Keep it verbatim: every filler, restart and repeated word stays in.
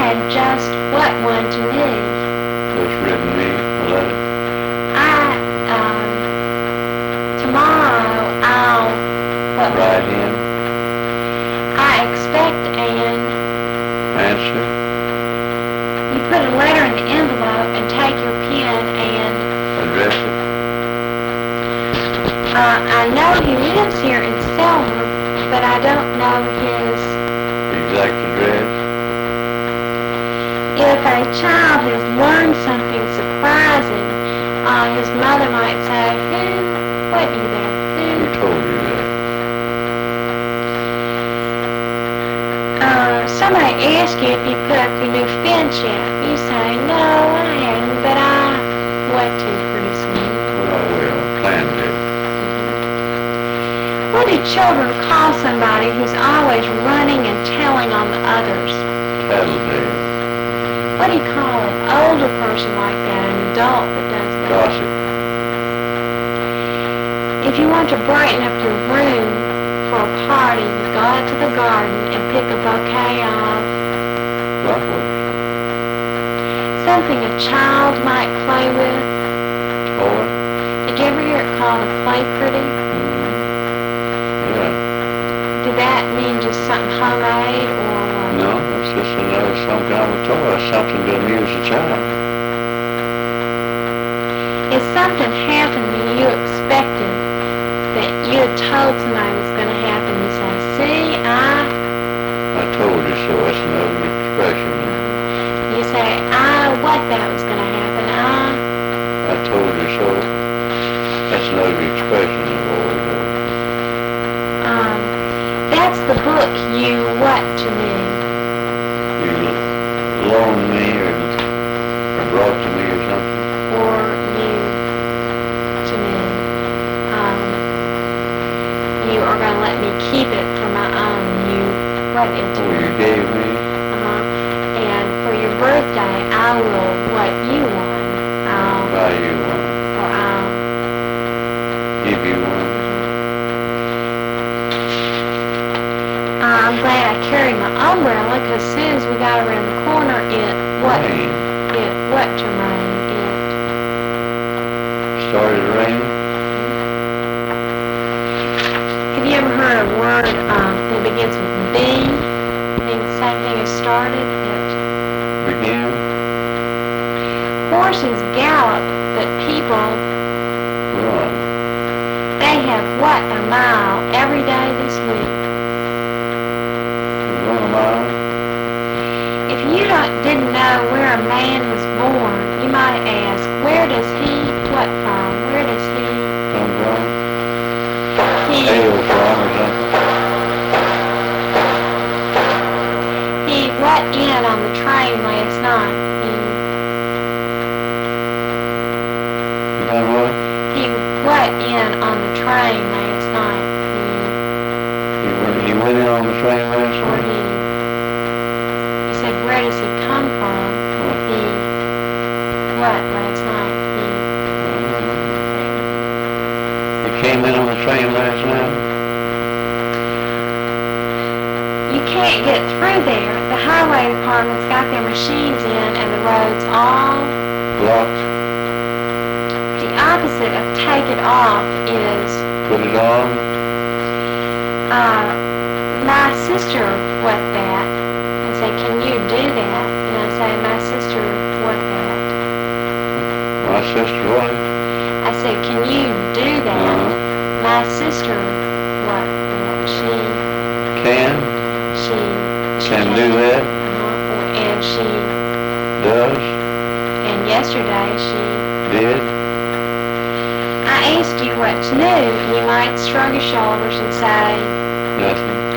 and just what one to move. Just written me a letter. I, um, tomorrow I'll, what, Write him. I expect an, Answer. you put a letter in the envelope and take your pen and, Address it. uh, I know he lives here in Selma, but I don't know his, Exact address. if a child has learned something surprising, uh, his mother might say, who, what you there, Who who, told you that? uh, somebody asks you if you put up your new fence yet. You say, no, I haven't, but I want to pretty soon. Well, I will. Plan to. What do children call somebody who's always running and telling on the others? Tattletale. What do you call an older person like that, an adult that does that? Gossip. If you want to brighten up your room for a party, you go out to the garden and pick a bouquet of Flowers. something a child might play with. Toy. Did you ever hear it called a play pretty? Mm-hmm. Yeah. Did that mean just something homemade or what? No, it's just another some kind of a toy. Something to amuse the child. If something happened and you expected that you had told somebody was going to happen, you say, see, I... I told you so. That's another expression. You say, I what that was going to happen. I... I told you so. That's another expression of always heard. Um, that's the book you what to me. You loaned me or, or brought to me or something. Or you to me. Um, you are going to let me keep it for my own. You what it to Oh, me. you gave me. Uh-huh. And for your birthday, I will what you want. I'll, Buy you one. or I'll, Give you one. I'm glad I carried my umbrella because as soon as we got around the corner, it what Rain. it what to rain. It Started raining. have you ever heard a word um, that begins with B? Means the same thing as started. It Began. horses gallop, but people Run. they have what a mile every day this week. Run a mile. If you don't, didn't know where a man was born, you might ask, where does he what from? Where does he Come from. he Hail from or something. he what in on the train last night? You done what? He he what in on the train last night? He went, he went in on the train last He or night. he he said, where does he come from? What? He what last night? He came in on the train last night. You can't get through there. The highway department's got their machines in and the road's all... Blocked. The opposite of take it off is, Put it on. uh, my sister what that, and say, can you do that? And I say, my sister what that. My sister what? I said, can you do that? Uh-huh. My sister what that. She, Can. she, she Can do that. Uh-huh. And she, Does. and yesterday she, Did. I asked you what's new, and you might shrug your shoulders and say, Nothing.